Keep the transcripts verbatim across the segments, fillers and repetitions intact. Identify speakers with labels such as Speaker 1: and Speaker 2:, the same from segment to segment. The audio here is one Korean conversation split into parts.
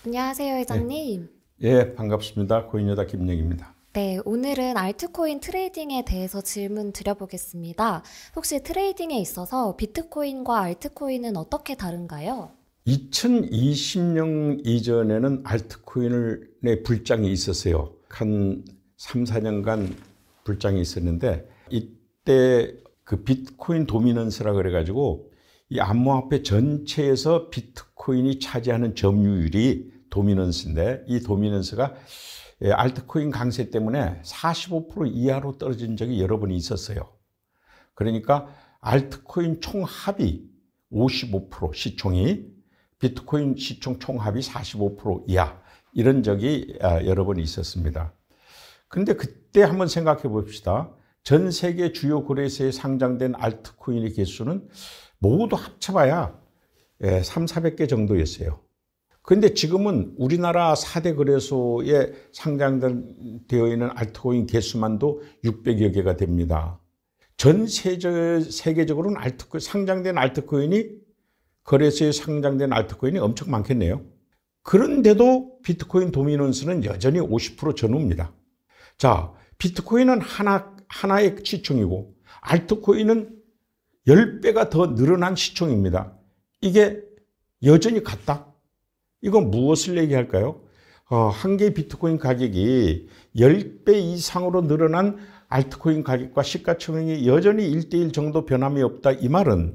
Speaker 1: 안녕하세요, 회장님.
Speaker 2: 예, 예, 반갑습니다. 코인여다 김영입니다.
Speaker 1: 네, 오늘은 알트코인 트레이딩에 대해서 질문 드려보겠습니다. 혹시 트레이딩에 있어서 비트코인과 알트코인은 어떻게 다른가요?
Speaker 2: 이천이십 년 이전에는 알트코인의 불장이 있었어요. 한 삼, 사 년간 불장이 있었는데 이때 그 비트코인 도미넌스라 그래가지고 이 암호화폐 전체에서 비트코인이 차지하는 점유율이 도미넌스인데 이 도미넌스가 알트코인 강세 때문에 사십오 퍼센트 이하로 떨어진 적이 여러 번 있었어요. 그러니까 알트코인 총합이 오십오 퍼센트 시총이 비트코인 시총 총합이 사십오 퍼센트 이하 이런 적이 여러 번 있었습니다. 그런데 그때 한번 생각해 봅시다. 전 세계 주요 거래소에 상장된 알트코인의 개수는 모두 합쳐봐야 삼사백 개 정도였어요. 그런데 지금은 우리나라 사 대 거래소에 상장되어 있는 알트코인 개수만도 육백여 개가 됩니다. 전 세계, 세계적으로는 알트코인, 상장된 알트코인이 거래소에 상장된 알트코인이 엄청 많겠네요. 그런데도 비트코인 도미넌스는 여전히 오십 퍼센트 전후입니다. 자, 비트코인은 하나, 하나의 시총이고 알트코인은 십 배가 더 늘어난 시총입니다. 이게 여전히 같다? 이건 무엇을 얘기할까요? 어, 한 개의 비트코인 가격이 십 배 이상으로 늘어난 알트코인 가격과 시가총액이 여전히 일 대 일 정도 변함이 없다. 이 말은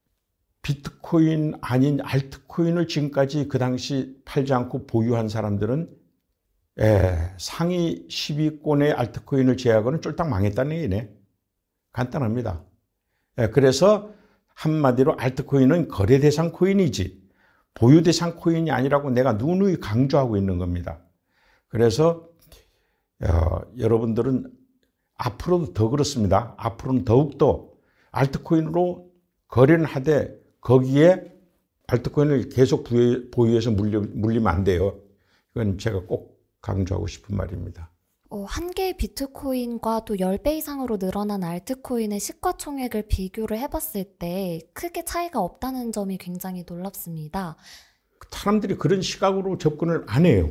Speaker 2: 비트코인 아닌 알트코인을 지금까지 그 당시 팔지 않고 보유한 사람들은 에, 상위 십 위권의 알트코인을 제외하고는 쫄딱 망했다는 얘기네. 간단합니다. 에, 그래서 한마디로 알트코인은 거래 대상 코인이지 보유 대상 코인이 아니라고 내가 누누이 강조하고 있는 겁니다. 그래서 어, 여러분들은 앞으로도 더 그렇습니다. 앞으로는 더욱더 알트코인으로 거래는 하되 거기에 알트코인을 계속 보유해서 물리, 물리면 안 돼요. 이건 제가 꼭 강조하고 싶은 말입니다.
Speaker 1: 어, 한 개의 비트코인과 또 십 배 이상으로 늘어난 알트코인의 시가총액을 비교를 해봤을 때 크게 차이가 없다는 점이 굉장히 놀랍습니다.
Speaker 2: 사람들이 그런 시각으로 접근을 안 해요.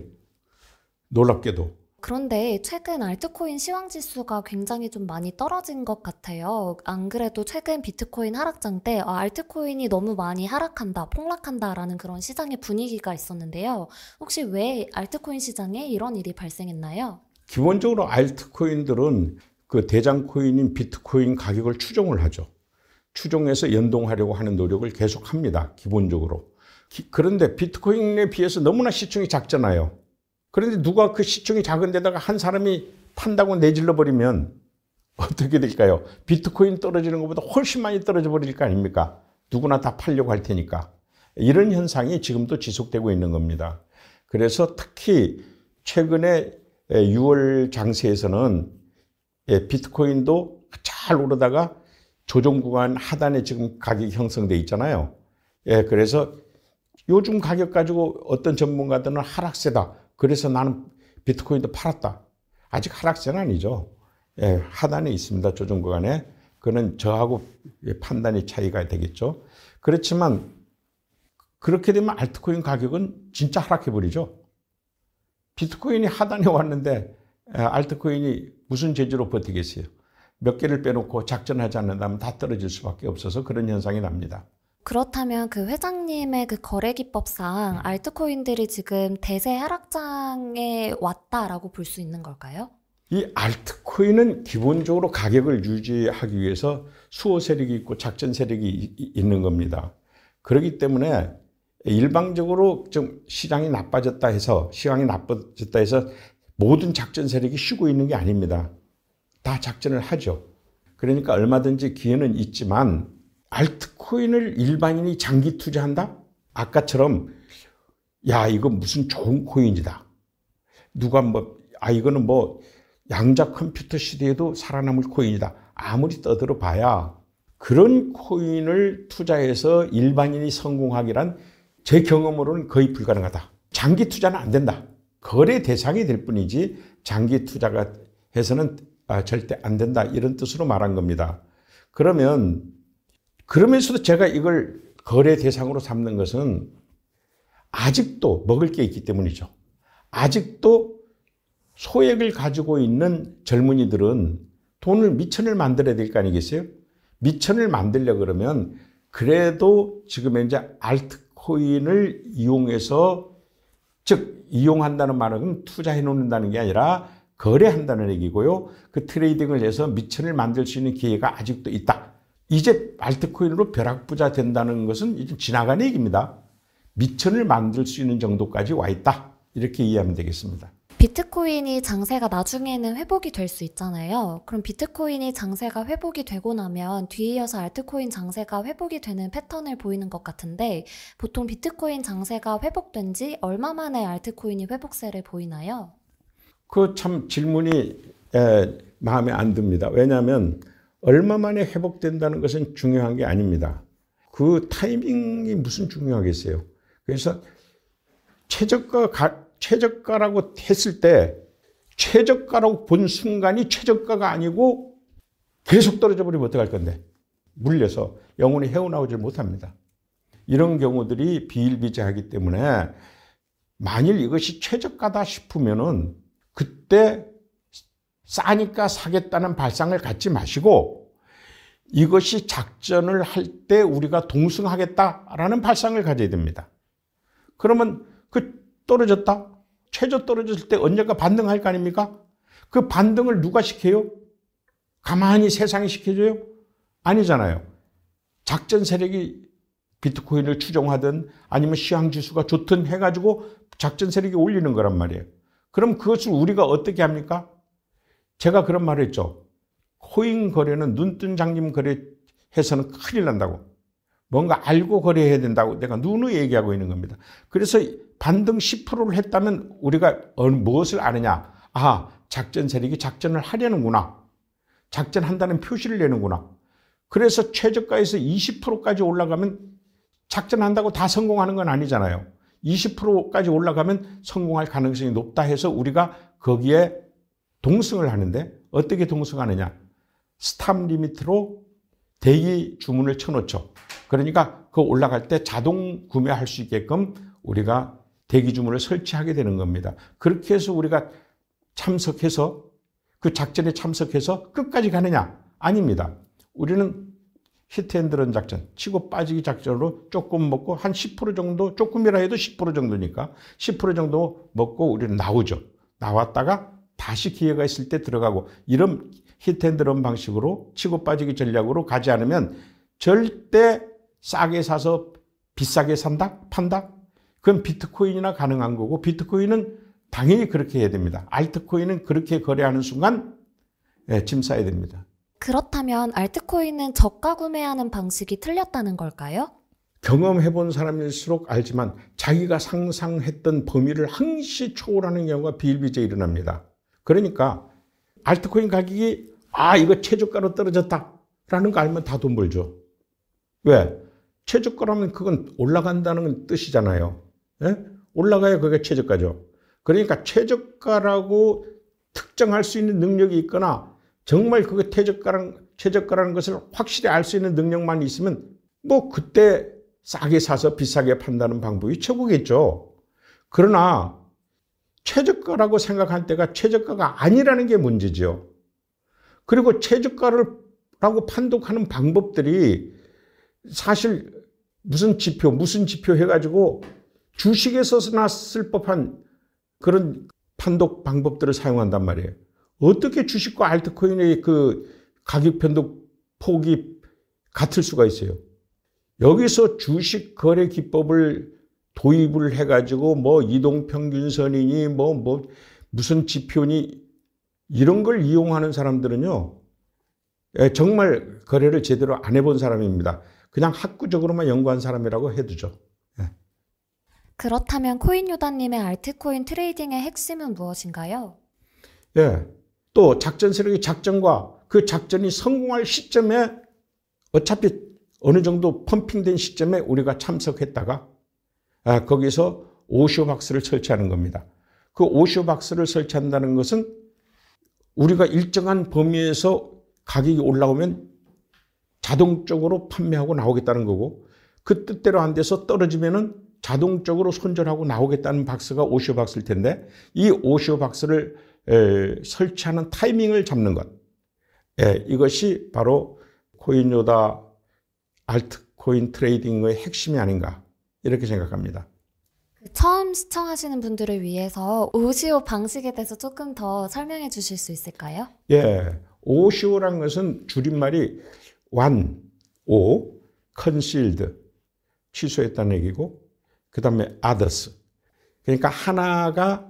Speaker 2: 놀랍게도.
Speaker 1: 그런데 최근 알트코인 시황지수가 굉장히 좀 많이 떨어진 것 같아요. 안 그래도 최근 비트코인 하락장 때 아, 알트코인이 너무 많이 하락한다, 폭락한다라는 그런 시장의 분위기가 있었는데요. 혹시 왜 알트코인 시장에 이런 일이 발생했나요?
Speaker 2: 기본적으로 알트코인들은 그 대장 코인인 비트코인 가격을 추종을 하죠. 추종해서 연동하려고 하는 노력을 계속 합니다. 기본적으로. 기, 그런데 비트코인에 비해서 너무나 시총이 작잖아요. 그런데 누가 그 시총이 작은 데다가 한 사람이 판다고 내질러 버리면 어떻게 될까요? 비트코인 떨어지는 것보다 훨씬 많이 떨어져 버릴 거 아닙니까? 누구나 다 팔려고 할 테니까. 이런 현상이 지금도 지속되고 있는 겁니다. 그래서 특히 최근에 유월 장세에서는 비트코인도 잘 오르다가 조정 구간 하단에 지금 가격이 형성돼 있잖아요. 그래서 요즘 가격 가지고 어떤 전문가들은 하락세다. 그래서 나는 비트코인도 팔았다. 아직 하락세는 아니죠. 하단에 있습니다. 조정 구간에. 그는 저하고 판단의 차이가 되겠죠. 그렇지만 그렇게 되면 알트코인 가격은 진짜 하락해버리죠. 비트코인이 하단에 왔는데 알트코인이 무슨 재주로 버티겠어요. 몇 개를 빼놓고 작전하지 않는다면 다 떨어질 수밖에 없어서 그런 현상이 납니다.
Speaker 1: 그렇다면 그 회장님의 그 거래 기법상 알트코인들이 지금 대세 하락장에 왔다라고 볼 수 있는 걸까요?
Speaker 2: 이 알트코인은 기본적으로 가격을 유지하기 위해서 수호 세력이 있고 작전 세력이 있는 겁니다. 그렇기 때문에 일방적으로 좀 시장이 나빠졌다 해서 시장이 나빠졌다 해서 모든 작전 세력이 쉬고 있는 게 아닙니다. 다 작전을 하죠. 그러니까 얼마든지 기회는 있지만 알트코인을 일반인이 장기 투자한다? 아까처럼 야 이거 무슨 좋은 코인이다. 누가 뭐 아 이거는 뭐 양자 컴퓨터 시대에도 살아남을 코인이다. 아무리 떠들어 봐야 그런 코인을 투자해서 일반인이 성공하기란 제 경험으로는 거의 불가능하다. 장기 투자는 안 된다. 거래 대상이 될 뿐이지 장기 투자가 해서는 절대 안 된다. 이런 뜻으로 말한 겁니다. 그러면 그러면서도 제가 이걸 거래 대상으로 삼는 것은 아직도 먹을 게 있기 때문이죠. 아직도 소액을 가지고 있는 젊은이들은 돈을 미천을 만들어야 될 거 아니겠어요? 미천을 만들려 그러면 그래도 지금 현재 알트코인을 이용해서, 즉 이용한다는 말은 투자해 놓는다는 게 아니라 거래한다는 얘기고요. 그 트레이딩을 해서 미천을 만들 수 있는 기회가 아직도 있다. 이제 알트코인으로 벼락부자 된다는 것은 이제 지나간 얘기입니다. 미천을 만들 수 있는 정도까지 와 있다. 이렇게 이해하면 되겠습니다.
Speaker 1: 비트코인이 장세가 나중에는 회복이 될 수 있잖아요. 그럼 비트코인이 장세가 회복이 되고 나면 뒤에 이어서 알트코인 장세가 회복이 되는 패턴을 보이는 것 같은데, 보통 비트코인 장세가 회복된 지 얼마 만에 알트코인이 회복세를 보이나요?
Speaker 2: 그 참 질문이 에, 마음에 안 듭니다. 왜냐하면 얼마 만에 회복된다는 것은 중요한 게 아닙니다. 그 타이밍이 무슨 중요하겠어요. 그래서 최저가 가, 최저가라고 했을 때 최저가라고 본 순간이 최저가가 아니고 계속 떨어져 버리면 어떡할 건데, 물려서 영원히 헤어나오질 못합니다. 이런 경우들이 비일비재하기 때문에 만일 이것이 최저가다 싶으면은 그때 싸니까 사겠다는 발상을 갖지 마시고, 이것이 작전을 할 때 우리가 동승하겠다라는 발상을 가져야 됩니다. 그러면 그 떨어졌다, 최저 떨어졌을 때 언젠가 반등할 거 아닙니까? 그 반등을 누가 시켜요? 가만히 세상이 시켜줘요? 아니잖아요. 작전 세력이 비트코인을 추종하든 아니면 시황지수가 좋든 해가지고 작전 세력이 올리는 거란 말이에요. 그럼 그것을 우리가 어떻게 합니까? 제가 그런 말을 했죠. 코인 거래는 눈뜬 장님 거래해서는 큰일 난다고. 뭔가 알고 거래해야 된다고 내가 누누이 얘기하고 있는 겁니다. 그래서 반등 십 퍼센트를 했다면 우리가 무엇을 아느냐? 아, 작전 세력이 작전을 하려는구나. 작전한다는 표시를 내는구나. 그래서 최저가에서 이십 퍼센트까지 올라가면 작전한다고 다 성공하는 건 아니잖아요. 이십 퍼센트까지 올라가면 성공할 가능성이 높다 해서 우리가 거기에 동승을 하는데, 어떻게 동승하느냐? 스탑 리미트로 대기 주문을 쳐놓죠. 그러니까 그 올라갈 때 자동 구매할 수 있게끔 우리가 대기 주문을 설치하게 되는 겁니다. 그렇게 해서 우리가 참석해서 그 작전에 참석해서 끝까지 가느냐? 아닙니다. 우리는 히트앤드런 작전, 치고 빠지기 작전으로 조금 먹고 한 십 퍼센트 정도, 조금이라 해도 십 퍼센트 정도니까 십 퍼센트 정도 먹고 우리는 나오죠. 나왔다가 다시 기회가 있을 때 들어가고, 이런 히트앤드런 방식으로 치고 빠지기 전략으로 가지 않으면 절대 싸게 사서 비싸게 산다? 판다? 그건 비트코인이나 가능한 거고, 비트코인은 당연히 그렇게 해야 됩니다. 알트코인은 그렇게 거래하는 순간 예, 짐 싸야 됩니다.
Speaker 1: 그렇다면 알트코인은 저가 구매하는 방식이 틀렸다는 걸까요?
Speaker 2: 경험해본 사람일수록 알지만 자기가 상상했던 범위를 항시 초월하는 경우가 비일비재 일어납니다. 그러니까 알트코인 가격이 아 이거 최저가로 떨어졌다라는 거 알면 다 돈 벌죠. 왜? 최저가라면 그건 올라간다는 뜻이잖아요. 예? 올라가야 그게 최저가죠. 그러니까 최저가라고 특정할 수 있는 능력이 있거나 정말 그게 최저가라는, 최저가라는 것을 확실히 알 수 있는 능력만 있으면 뭐 그때 싸게 사서 비싸게 판다는 방법이 최고겠죠. 그러나 최저가라고 생각할 때가 최저가가 아니라는 게 문제죠. 그리고 최저가라고 판독하는 방법들이 사실 무슨 지표, 무슨 지표 해가지고 주식에서나 쓸 법한 그런 판독 방법들을 사용한단 말이에요. 어떻게 주식과 알트코인의 그 가격 변동 폭이 같을 수가 있어요? 여기서 주식 거래 기법을 도입을 해가지고 뭐 이동평균선이니 뭐, 뭐 무슨 지표니 이런 걸 이용하는 사람들은요, 정말 거래를 제대로 안 해본 사람입니다. 그냥 학구적으로만 연구한 사람이라고 해두죠. 예.
Speaker 1: 그렇다면 코인요다님의 알트코인 트레이딩의 핵심은 무엇인가요?
Speaker 2: 예. 또 작전 세력의 작전과 그 작전이 성공할 시점에 어차피 어느 정도 펌핑된 시점에 우리가 참석했다가 아, 거기서 오쇼박스를 설치하는 겁니다. 그 오쇼박스를 설치한다는 것은 우리가 일정한 범위에서 가격이 올라오면 자동적으로 판매하고 나오겠다는 거고, 그 뜻대로 안 돼서 떨어지면은 자동적으로 손절하고 나오겠다는 박스가 오시오 박스일 텐데 이 오시오 박스를 에, 설치하는 타이밍을 잡는 것. 예, 이것이 바로 코인요다 알트코인 트레이딩의 핵심이 아닌가 이렇게 생각합니다.
Speaker 1: 처음 시청하시는 분들을 위해서 오시오 방식에 대해서 조금 더 설명해 주실 수 있을까요?
Speaker 2: 예, 오시오란 것은 줄임말이 완, 오, 컨실드, 취소했다는 얘기고 그 다음에 others. 그러니까 하나가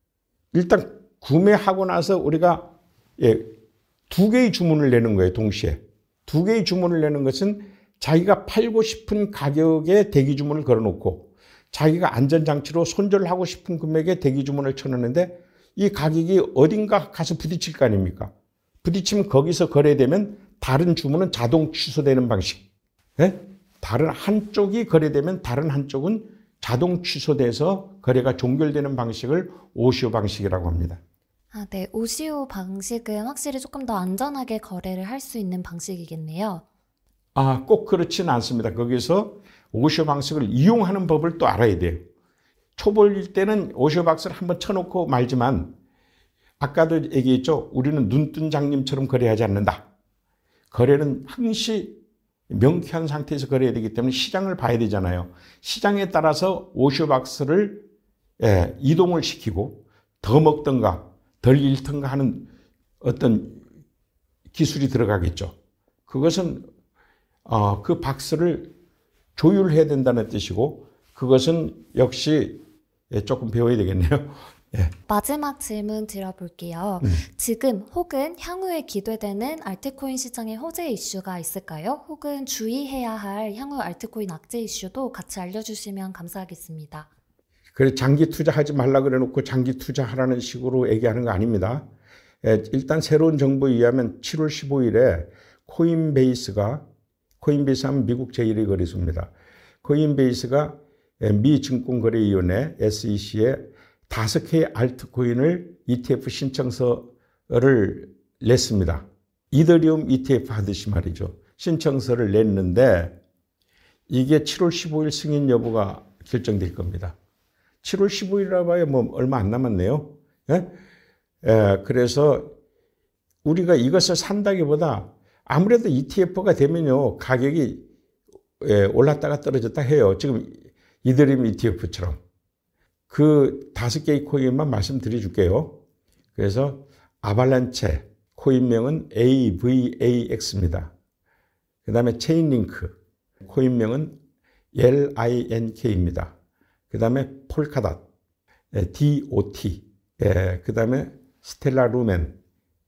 Speaker 2: 일단 구매하고 나서 우리가 예, 두 개의 주문을 내는 거예요. 동시에. 두 개의 주문을 내는 것은 자기가 팔고 싶은 가격에 대기 주문을 걸어놓고 자기가 안전장치로 손절을 하고 싶은 금액에 대기 주문을 쳐놓는데 이 가격이 어딘가 가서 부딪힐 거 아닙니까? 부딪히면 거기서 거래되면 다른 주문은 자동 취소되는 방식. 예? 다른 한쪽이 거래되면 다른 한쪽은 자동 취소돼서 거래가 종결되는 방식을 오시오 방식이라고 합니다.
Speaker 1: 아, 네. 오시오 방식은 확실히 조금 더 안전하게 거래를 할 수 있는 방식이겠네요.
Speaker 2: 아, 꼭 그렇지는 않습니다. 거기서 오시오 방식을 이용하는 법을 또 알아야 돼요. 초보일 때는 오시오 방식을 한번 쳐놓고 말지만 아까도 얘기했죠. 우리는 눈뜬 장님처럼 거래하지 않는다. 거래는 항시 명쾌한 상태에서 거래해야 되기 때문에 시장을 봐야 되잖아요. 시장에 따라서 오시오 박스를 예, 이동을 시키고 더 먹던가 덜 잃던가 하는 어떤 기술이 들어가겠죠. 그것은 어, 그 박스를 조율해야 된다는 뜻이고 그것은 역시 예, 조금 배워야 되겠네요. 예.
Speaker 1: 마지막 질문 드려볼게요.
Speaker 2: 음.
Speaker 1: 지금 혹은 향후에 기대되는 알트코인 시장의 호재 이슈가 있을까요? 혹은 주의해야 할 향후 알트코인 악재 이슈도 같이 알려주시면 감사하겠습니다.
Speaker 2: 그래 장기 투자하지 말라 그래 놓고 장기 투자하라는 식으로 얘기하는 거 아닙니다. 예, 일단 새로운 정보에 의하면 칠월 십오일에 코인베이스가 코인베이스 하면 미국 제일의 거래소입니다. 코인베이스가 미 증권거래위원회 에스이씨에 다섯 개의 알트코인을 이티에프 신청서를 냈습니다. 이더리움 이티에프 하듯이 말이죠. 신청서를 냈는데 이게 칠월 십오일 승인 여부가 결정될 겁니다. 칠월 십오일이라 봐야 뭐 얼마 안 남았네요. 예? 예, 그래서 우리가 이것을 산다기보다 아무래도 이티에프가 되면요 가격이 예, 올랐다가 떨어졌다 해요. 지금 이더리움 이티에프처럼. 그 다섯 개의 코인만 말씀드려 줄게요. 그래서 아발란체 코인명은 에이브이에이엑스입니다. 그 다음에 체인링크 코인명은 엘아이엔케이입니다. 그 다음에 폴카닷 디오티 그 다음에 스텔라루멘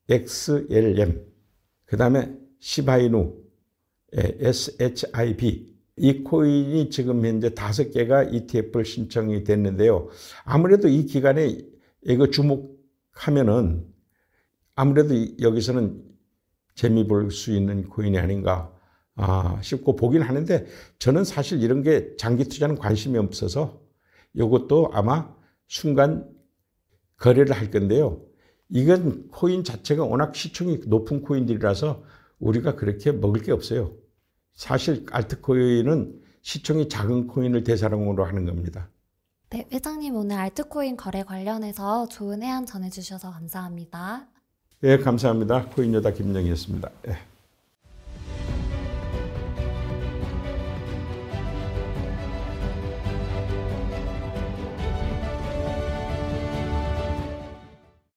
Speaker 2: 엑스엘엠 그 다음에 시바이누 에스에이치아이비 이 코인이 지금 현재 다섯 개가 이티에프를 신청이 됐는데요. 아무래도 이 기간에 이거 주목하면은 아무래도 여기서는 재미 볼 수 있는 코인이 아닌가 아, 싶고 보긴 하는데 저는 사실 이런 게 장기 투자는 관심이 없어서 이것도 아마 순간 거래를 할 건데요. 이건 코인 자체가 워낙 시총이 높은 코인들이라서 우리가 그렇게 먹을 게 없어요. 사실 알트코인은 시총이 작은 코인을 대상으로 하는 겁니다.
Speaker 1: 네, 회장님 오늘 알트코인 거래 관련해서 좋은 해안 전해주셔서 감사합니다.
Speaker 2: 예, 감사합니다. 코인요다 김영희였습니다. 예.